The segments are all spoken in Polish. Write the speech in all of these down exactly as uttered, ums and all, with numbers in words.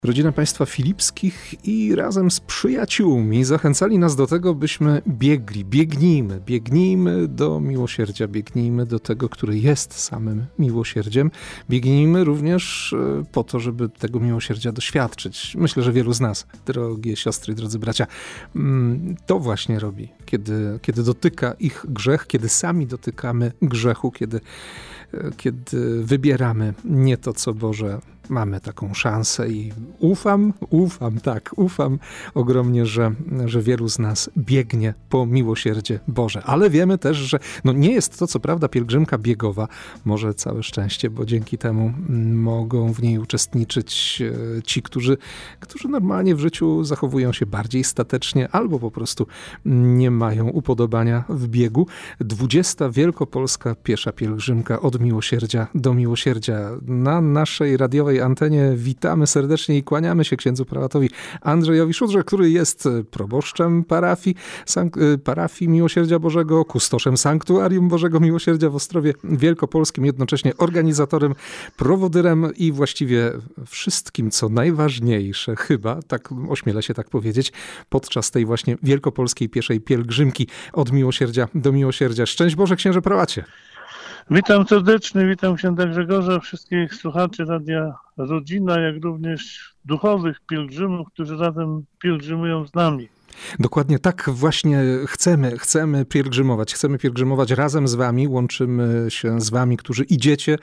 Rodzina państwa Filipskich i razem z przyjaciółmi zachęcali nas do tego, byśmy biegli, biegnijmy, biegnijmy do miłosierdzia, biegnijmy do tego, który jest samym miłosierdziem. Biegnijmy również po to, żeby tego miłosierdzia doświadczyć. Myślę, że wielu z nas, drogie siostry, drodzy bracia, to właśnie robi, kiedy, kiedy dotyka ich grzech, kiedy sami dotykamy grzechu, kiedy, kiedy wybieramy nie to, co Boże. Mamy taką szansę i ufam, ufam, tak, ufam ogromnie, że, że wielu z nas biegnie po miłosierdzie Boże. Ale wiemy też, że no nie jest to, co prawda, pielgrzymka biegowa. Może całe szczęście, bo dzięki temu mogą w niej uczestniczyć ci, którzy, którzy normalnie w życiu zachowują się bardziej statecznie albo po prostu nie mają upodobania w biegu. dwudziesta Wielkopolska piesza pielgrzymka od miłosierdzia do miłosierdzia. Na naszej radiowej antenie witamy serdecznie i kłaniamy się księdzu prałatowi Andrzejowi Szudrze, który jest proboszczem parafii, sank- parafii Miłosierdzia Bożego, kustoszem Sanktuarium Bożego Miłosierdzia w Ostrowie Wielkopolskim, jednocześnie organizatorem, prowodyrem i właściwie wszystkim, co najważniejsze, chyba, tak ośmielę się tak powiedzieć, podczas tej właśnie wielkopolskiej pieszej pielgrzymki od miłosierdzia do miłosierdzia. Szczęść Boże, księże prałacie. Witam serdecznie, witam księdza Grzegorza, wszystkich słuchaczy Radia Rodzina, jak również duchowych pielgrzymów, którzy razem pielgrzymują z nami. Dokładnie tak właśnie chcemy, chcemy pielgrzymować. Chcemy pielgrzymować razem z wami, łączymy się z wami, którzy idziecie,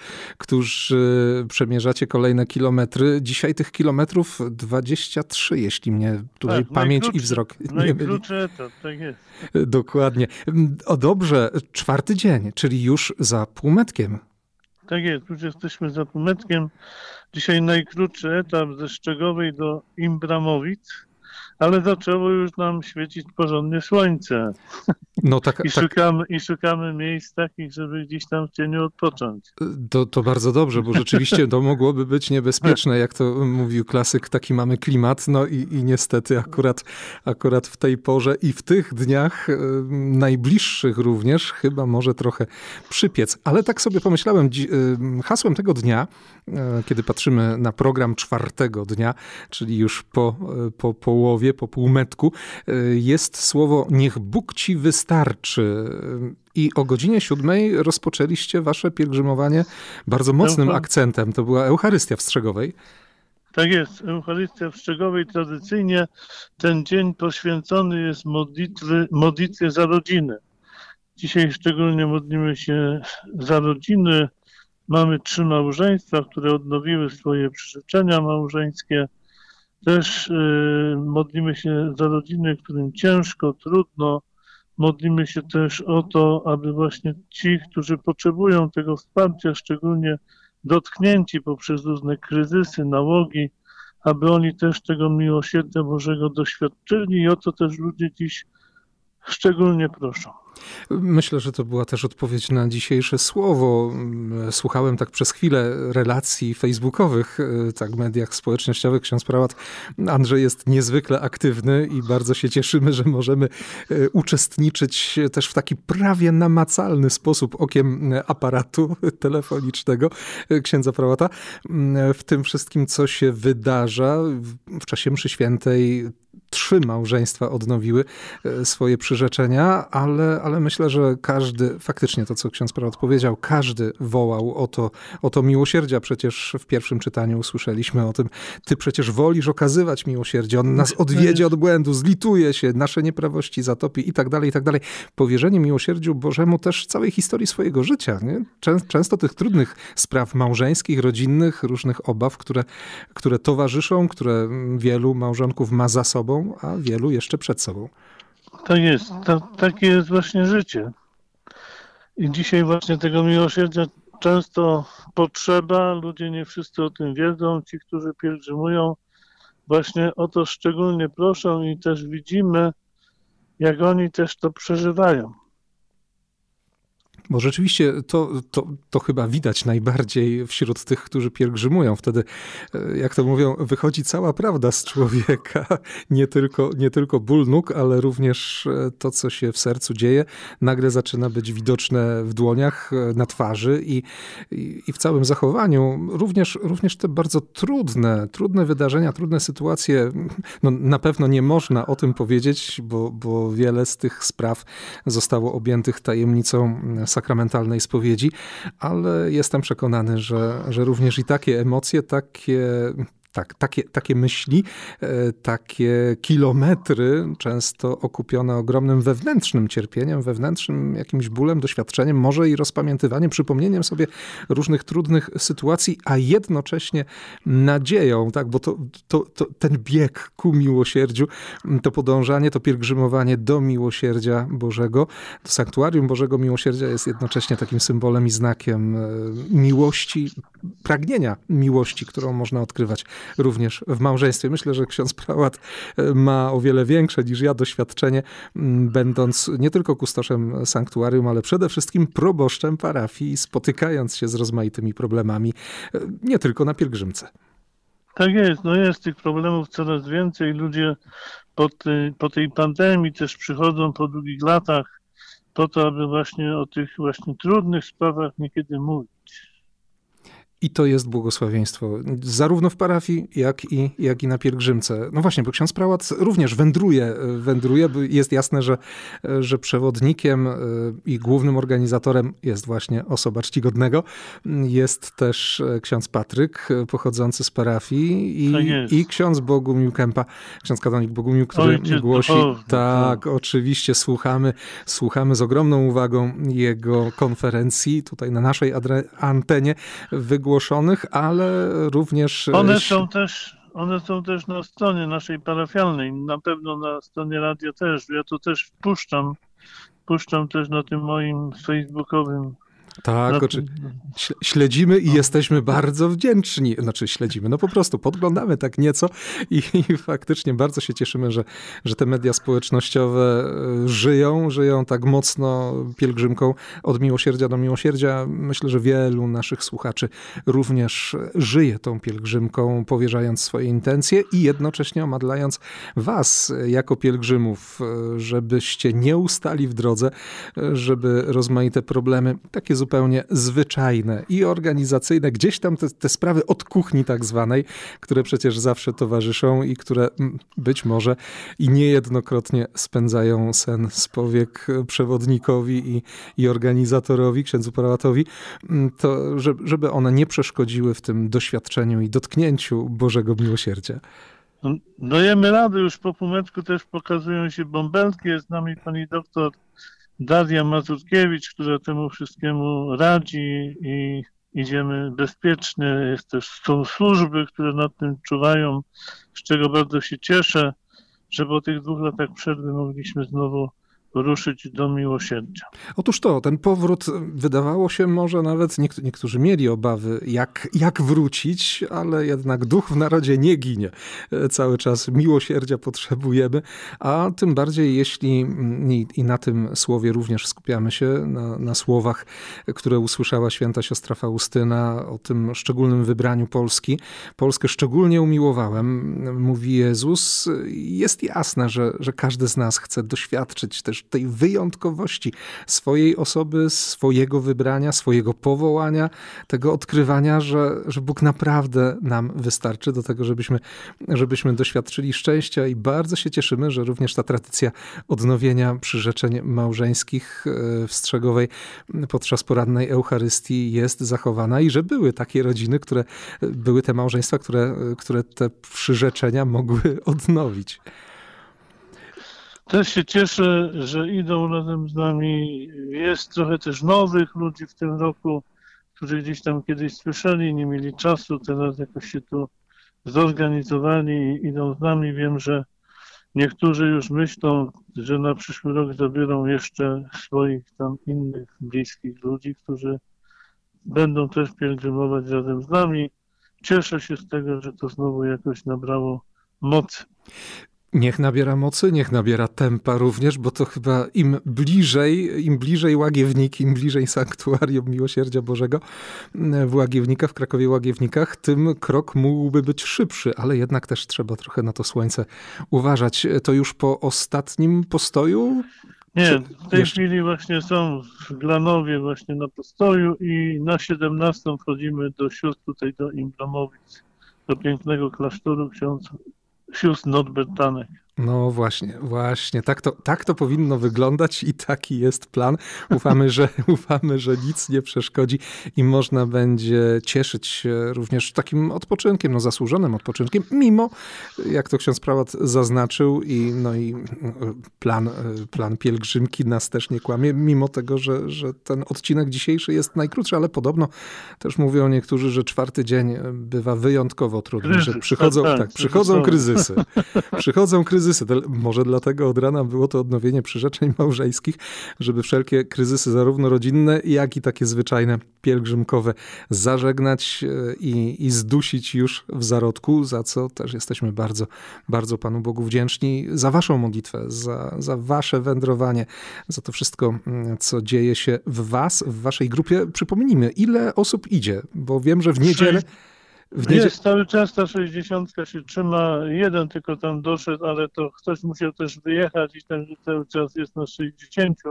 którzy przemierzacie kolejne kilometry. Dzisiaj tych kilometrów dwadzieścia trzy, jeśli mnie tutaj tak, pamięć i wzrok nie myli. To, tak jest. Dokładnie. O dobrze, czwarty dzień, czyli już za półmetkiem. Tak jest, już jesteśmy za półmetkiem. Dzisiaj najkrótszy etap ze Szczegowej do Imbramowic. Ale zaczęło już nam świecić porządnie słońce. No tak, I, szukamy, tak. I szukamy miejsc takich, żeby gdzieś tam w cieniu odpocząć. To, to bardzo dobrze, bo rzeczywiście to mogłoby być niebezpieczne. Jak to mówił klasyk, taki mamy klimat. No i, i niestety akurat, akurat w tej porze i w tych dniach e, najbliższych również chyba może trochę przypiec. Ale tak sobie pomyślałem, dzi- e, hasłem tego dnia, e, kiedy patrzymy na program czwartego dnia, czyli już po, e, po połowie, po półmetku, jest słowo niech Bóg ci wystarczy. I o godzinie siódmej rozpoczęliście wasze pielgrzymowanie bardzo mocnym akcentem. To była Eucharystia w Strzegowej. Tak jest. Eucharystia w Strzegowej tradycyjnie ten dzień poświęcony jest modlitwy, modlitwie za rodzinę. Dzisiaj szczególnie modlimy się za rodziny. Mamy trzy małżeństwa, które odnowiły swoje przyrzeczenia małżeńskie. Też y, modlimy się za rodziny, którym ciężko, trudno. Modlimy się też o to, aby właśnie ci, którzy potrzebują tego wsparcia, szczególnie dotknięci poprzez różne kryzysy, nałogi, aby oni też tego miłosierdzia Bożego doświadczyli i o to też ludzie dziś szczególnie proszą. Myślę, że to była też odpowiedź na dzisiejsze słowo. Słuchałem tak przez chwilę relacji facebookowych, tak w mediach społecznościowych. Ksiądz prałat Andrzej jest niezwykle aktywny i bardzo się cieszymy, że możemy uczestniczyć też w taki prawie namacalny sposób okiem aparatu telefonicznego księdza prałata w tym wszystkim, co się wydarza w czasie mszy świętej. Trzy małżeństwa odnowiły swoje przyrzeczenia, ale, ale myślę, że każdy, faktycznie to, co ksiądz prałat powiedział, każdy wołał o to, o to miłosierdzia. Przecież w pierwszym czytaniu usłyszeliśmy o tym, ty przecież wolisz okazywać miłosierdzie, on nas odwiedzie od błędu, zlituje się, nasze nieprawości zatopi i tak dalej, i tak dalej. Powierzenie miłosierdziu Bożemu też całej historii swojego życia. Nie? Czę, często tych trudnych spraw małżeńskich, rodzinnych, różnych obaw, które, które towarzyszą, które wielu małżonków ma za sobą, a wielu jeszcze przed sobą. Tak jest. To, takie jest właśnie życie. I dzisiaj właśnie tego miłosierdzia często potrzeba. Ludzie nie wszyscy o tym wiedzą. Ci, którzy pielgrzymują, właśnie o to szczególnie proszą i też widzimy, jak oni też to przeżywają. Bo rzeczywiście to, to, to chyba widać najbardziej wśród tych, którzy pielgrzymują. Wtedy, jak to mówią, wychodzi cała prawda z człowieka. Nie tylko, nie tylko ból nóg, ale również to, co się w sercu dzieje, nagle zaczyna być widoczne w dłoniach, na twarzy i, i, i w całym zachowaniu. Również, również te bardzo trudne, trudne wydarzenia, trudne sytuacje. No, na pewno nie można o tym powiedzieć, bo, bo wiele z tych spraw zostało objętych tajemnicą sakramentalnej spowiedzi, ale jestem przekonany, że, że również i takie emocje, takie, tak, takie, takie myśli, takie kilometry, często okupione ogromnym wewnętrznym cierpieniem, wewnętrznym jakimś bólem, doświadczeniem, może i rozpamiętywaniem, przypomnieniem sobie różnych trudnych sytuacji, a jednocześnie nadzieją, tak, bo to, to, to ten bieg ku miłosierdziu, to podążanie, to pielgrzymowanie do miłosierdzia Bożego, do sanktuarium Bożego Miłosierdzia jest jednocześnie takim symbolem i znakiem miłości, pragnienia miłości, którą można odkrywać również w małżeństwie. Myślę, że ksiądz prałat ma o wiele większe niż ja doświadczenie, będąc nie tylko kustoszem sanktuarium, ale przede wszystkim proboszczem parafii, spotykając się z rozmaitymi problemami, nie tylko na pielgrzymce. Tak jest, no jest tych problemów coraz więcej. Ludzie po tej, po tej pandemii też przychodzą po długich latach po to, aby właśnie o tych właśnie trudnych sprawach niekiedy mówić. I to jest błogosławieństwo, zarówno w parafii, jak i, jak i na pielgrzymce. No właśnie, bo ksiądz prałat również wędruje, wędruje, bo jest jasne, że, że przewodnikiem i głównym organizatorem jest właśnie osoba czcigodnego. Jest też ksiądz Patryk, pochodzący z parafii i, tak i ksiądz Bogumił Kępa, ksiądz katolik Bogumił, który Ojciec głosi, duchowny, tak, tak, oczywiście słuchamy, słuchamy z ogromną uwagą jego konferencji tutaj na naszej antenie wygłoszonych, ale również... One są też, one są też na stronie naszej parafialnej, na pewno na stronie radia też. Ja to też wpuszczam, wpuszczam też na tym moim facebookowym. Tak, oczy... śledzimy i jesteśmy bardzo wdzięczni. Znaczy śledzimy, no po prostu podglądamy tak nieco i, i faktycznie bardzo się cieszymy, że, że te media społecznościowe żyją, żyją tak mocno pielgrzymką od miłosierdzia do miłosierdzia. Myślę, że wielu naszych słuchaczy również żyje tą pielgrzymką, powierzając swoje intencje i jednocześnie omadlając was jako pielgrzymów, żebyście nie ustali w drodze, żeby rozmaite problemy, takie zupełnie zupełnie zwyczajne i organizacyjne, gdzieś tam te, te sprawy od kuchni tak zwanej, które przecież zawsze towarzyszą i które być może i niejednokrotnie spędzają sen z powiek przewodnikowi i, i organizatorowi, księdzu prałatowi, to żeby one nie przeszkodziły w tym doświadczeniu i dotknięciu Bożego Miłosierdzia. Dajemy radę, już po półmetku też pokazują się bąbelki, jest z nami pani doktor Daria Mazurkiewicz, która temu wszystkiemu radzi i idziemy bezpiecznie. Jest też, są służby, które nad tym czuwają, z czego bardzo się cieszę, że po tych dwóch latach przerwy mogliśmy znowu ruszyć do miłosierdzia. Otóż to, ten powrót wydawało się może nawet, niektórzy, niektórzy mieli obawy, jak, jak wrócić, ale jednak duch w narodzie nie ginie. Cały czas miłosierdzia potrzebujemy, a tym bardziej jeśli, i, i na tym słowie również skupiamy się, na, na słowach, które usłyszała święta siostra Faustyna o tym szczególnym wybraniu Polski. Polskę szczególnie umiłowałem, mówi Jezus. Jest jasne, że, że każdy z nas chce doświadczyć też tej wyjątkowości swojej osoby, swojego wybrania, swojego powołania, tego odkrywania, że, że Bóg naprawdę nam wystarczy do tego, żebyśmy, żebyśmy doświadczyli szczęścia i bardzo się cieszymy, że również ta tradycja odnowienia przyrzeczeń małżeńskich w Strzegowej podczas porannej Eucharystii jest zachowana i że były takie rodziny, które były te małżeństwa, które, które te przyrzeczenia mogły odnowić. Też się cieszę, że idą razem z nami. Jest trochę też nowych ludzi w tym roku, którzy gdzieś tam kiedyś słyszeli, nie mieli czasu, teraz jakoś się tu zorganizowali i idą z nami. Wiem, że niektórzy już myślą, że na przyszły rok zabiorą jeszcze swoich tam innych bliskich ludzi, którzy będą też pielgrzymować razem z nami. Cieszę się z tego, że to znowu jakoś nabrało mocy. Niech nabiera mocy, niech nabiera tempa również, bo to chyba im bliżej, im bliżej Łagiewnik, im bliżej Sanktuarium Miłosierdzia Bożego w Łagiewnikach, w Krakowie Łagiewnikach, tym krok mógłby być szybszy, ale jednak też trzeba trochę na to słońce uważać. To już po ostatnim postoju? Nie, w tej jeszcze? chwili właśnie są w Glanowie właśnie na postoju i na siedemnastą wchodzimy do sióstr tutaj do Imblamowic, do pięknego klasztoru ksiądz sióstr Notbertanek. No właśnie, właśnie. Tak to, tak to powinno wyglądać i taki jest plan. Ufamy, że, ufamy, że nic nie przeszkodzi i można będzie cieszyć się również takim odpoczynkiem, no zasłużonym odpoczynkiem, mimo, jak to ksiądz prałat zaznaczył i, no i plan, plan pielgrzymki nas też nie kłamie, mimo tego, że, że ten odcinek dzisiejszy jest najkrótszy, ale podobno też mówią niektórzy, że czwarty dzień bywa wyjątkowo trudny, Kryzys, że przychodzą, tak, tak, przychodzą kryzysy. Przychodzą kryzysy. Może dlatego od rana było to odnowienie przyrzeczeń małżeńskich, żeby wszelkie kryzysy zarówno rodzinne, jak i takie zwyczajne, pielgrzymkowe zażegnać i, i zdusić już w zarodku, za co też jesteśmy bardzo, bardzo Panu Bogu wdzięczni za waszą modlitwę, za, za wasze wędrowanie, za to wszystko, co dzieje się w was, w waszej grupie. Przypomnijmy, ile osób idzie, bo wiem, że w niedzielę W niedziel... Jest cały czas ta sześćdziesiątka się trzyma, jeden tylko tam doszedł, ale to ktoś musiał też wyjechać i ten cały czas jest na sześćdziesięciu.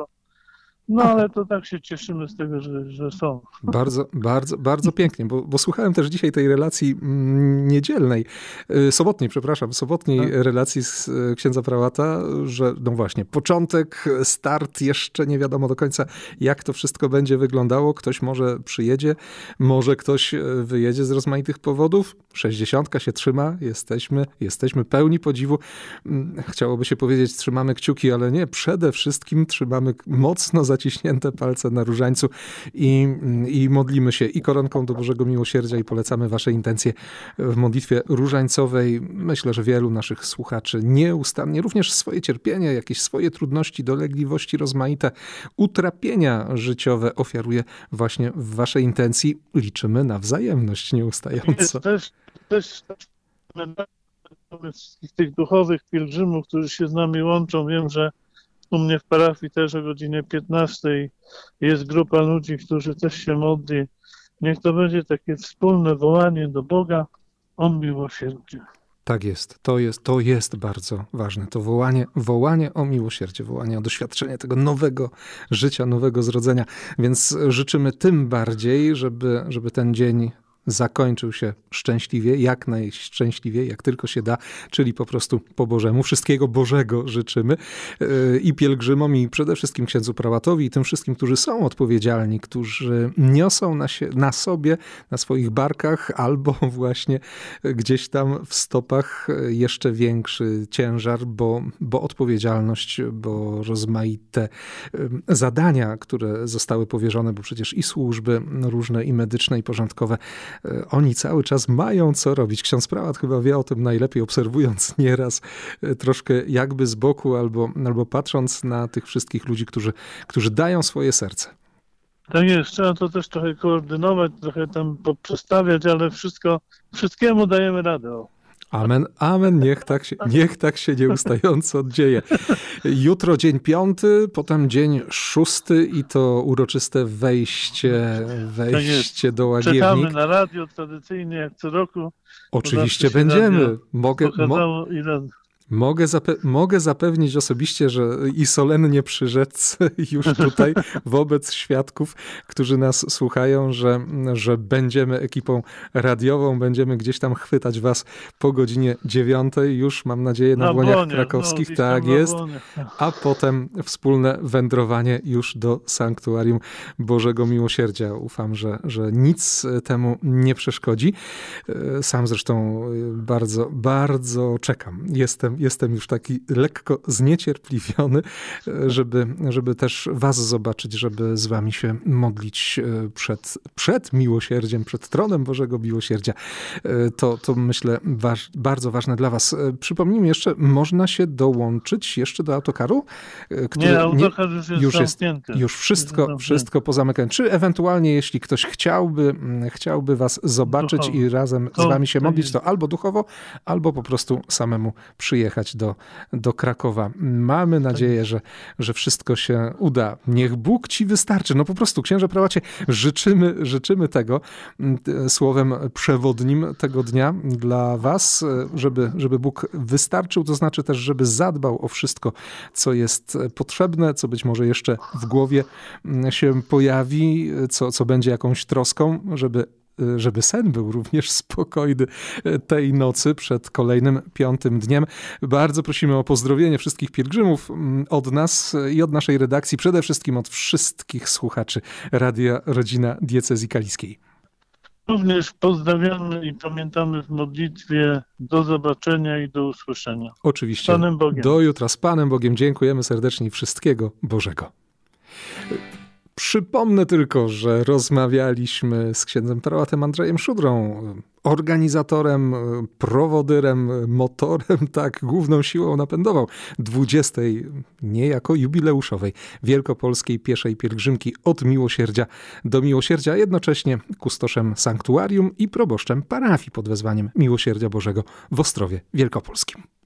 No ale to tak się cieszymy z tego, że, że są. Bardzo, bardzo, bardzo pięknie, bo, bo słuchałem też dzisiaj tej relacji niedzielnej, sobotniej, przepraszam, sobotniej tak. relacji z księdza prałata, że no właśnie, początek, start, jeszcze nie wiadomo do końca, jak to wszystko będzie wyglądało. Ktoś może przyjedzie, może ktoś wyjedzie z rozmaitych powodów. Sześćdziesiątka się trzyma, jesteśmy, jesteśmy pełni podziwu. Chciałoby się powiedzieć, trzymamy kciuki, ale nie, przede wszystkim trzymamy mocno za zaciśnięte palce na różańcu i, i modlimy się i koronką do Bożego Miłosierdzia i polecamy wasze intencje w modlitwie różańcowej. Myślę, że wielu naszych słuchaczy nieustannie również swoje cierpienie, jakieś swoje trudności, dolegliwości rozmaite, utrapienia życiowe ofiaruje właśnie w waszej intencji. Liczymy na wzajemność nieustająco. Jest też, też, też wszystkich tych duchowych pielgrzymów, którzy się z nami łączą. Wiem, że u mnie w parafii też o godzinie piętnastej jest grupa ludzi, którzy też się modli. Niech to będzie takie wspólne wołanie do Boga o miłosierdzie. Tak jest, to jest, to jest bardzo ważne. To wołanie, wołanie o miłosierdzie, wołanie o doświadczenie tego nowego życia, nowego zrodzenia. Więc życzymy tym bardziej, żeby, żeby ten dzień zakończył się szczęśliwie, jak najszczęśliwiej, jak tylko się da, czyli po prostu po Bożemu. Wszystkiego Bożego życzymy i pielgrzymom, i przede wszystkim księdzu prałatowi, i tym wszystkim, którzy są odpowiedzialni, którzy niosą na, się, na sobie, na swoich barkach, albo właśnie gdzieś tam w stopach jeszcze większy ciężar, bo, bo odpowiedzialność, bo rozmaite zadania, które zostały powierzone, bo przecież i służby różne, i medyczne, i porządkowe, oni cały czas mają co robić. Ksiądz prałat chyba wie o tym najlepiej, obserwując nieraz troszkę jakby z boku albo, albo patrząc na tych wszystkich ludzi, którzy, którzy dają swoje serce. Tak jest, trzeba to też trochę koordynować, trochę tam poprzestawiać, ale wszystko, wszystkiemu dajemy radę. O. Amen, amen, niech tak się, niech tak się nieustająco dzieje. Jutro dzień piąty, potem dzień szósty i to uroczyste wejście, wejście do Łagiewnik. Czekamy na radio tradycyjnie jak co roku. Oczywiście będziemy. Mogę, mo- Mogę, zape- mogę zapewnić osobiście, że i solennie przyrzec już tutaj wobec świadków, którzy nas słuchają, że, że będziemy ekipą radiową, będziemy gdzieś tam chwytać was po godzinie dziewiątej, już mam nadzieję na, na błoniach błonie, krakowskich, no, tak jest, a potem wspólne wędrowanie już do Sanktuarium Bożego Miłosierdzia. Ufam, że, że nic temu nie przeszkodzi. Sam zresztą bardzo, bardzo czekam. Jestem Jestem już taki lekko zniecierpliwiony, żeby, żeby też was zobaczyć, żeby z wami się modlić przed, przed miłosierdziem, przed tronem Bożego Miłosierdzia. To, to myślę waż, bardzo ważne dla was. Przypomnijmy jeszcze, można się dołączyć jeszcze do autokaru? Który nie, autokar już jest już zamknięty. Jest, już wszystko, jest wszystko pozamykane. Czy ewentualnie, jeśli ktoś chciałby, chciałby was zobaczyć duchowo. I razem duchowo. Z wami się modlić, to albo duchowo, albo po prostu samemu przyjechać. przyjechać do, do Krakowa. Mamy nadzieję, że, że wszystko się uda. Niech Bóg ci wystarczy. No po prostu, księże prałacie, życzymy, życzymy tego słowem przewodnim tego dnia dla was, żeby, żeby Bóg wystarczył, to znaczy też, żeby zadbał o wszystko, co jest potrzebne, co być może jeszcze w głowie się pojawi, co, co będzie jakąś troską, żeby żeby sen był również spokojny tej nocy przed kolejnym piątym dniem. Bardzo prosimy o pozdrowienie wszystkich pielgrzymów od nas i od naszej redakcji, przede wszystkim od wszystkich słuchaczy Radia Rodzina Diecezji Kaliskiej. Również pozdrawiamy i pamiętamy w modlitwie. Do zobaczenia i do usłyszenia. Oczywiście. Z Panem Bogiem. Do jutra. Z Panem Bogiem. Dziękujemy serdecznie i wszystkiego Bożego. Przypomnę tylko, że rozmawialiśmy z księdzem prałatem Andrzejem Szudrą, organizatorem, prowodyrem, motorem, tak, główną siłą napędową dwudziestej niejako jubileuszowej wielkopolskiej pieszej pielgrzymki od Miłosierdzia do Miłosierdzia, a jednocześnie kustoszem sanktuarium i proboszczem parafii pod wezwaniem Miłosierdzia Bożego w Ostrowie Wielkopolskim.